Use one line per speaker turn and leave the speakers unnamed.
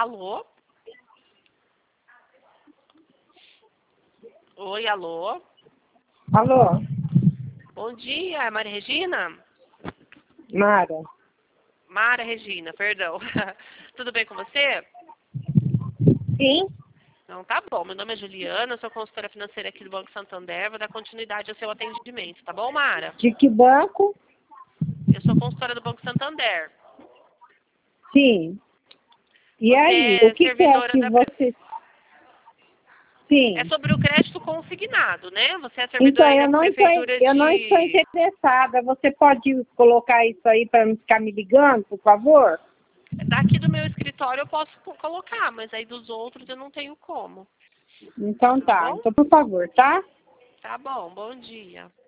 Alô? Oi, alô?
Alô?
Bom dia, Maria Regina?
Mara?
Mara Regina, perdão. Tudo bem com você?
Sim?
Não, tá bom. Meu nome é Juliana, eu sou consultora financeira aqui do Banco Santander. Vou dar continuidade ao seu atendimento, tá bom, Mara?
De que banco?
Eu sou consultora do Banco Santander.
Sim. E
Você
aí, o
é
que é
servidora
que
da...
você...
É
Sim.
sobre o crédito consignado, né? Você é servidora
Então,
aí da Prefeitura
eu não estou
de...
interessada. Você pode colocar isso aí para não ficar me ligando, por favor?
Daqui do meu escritório eu posso colocar, mas aí dos outros eu não tenho como.
Então
Tá
tá.
bom?
Então, por favor, tá?
Tá bom, bom dia.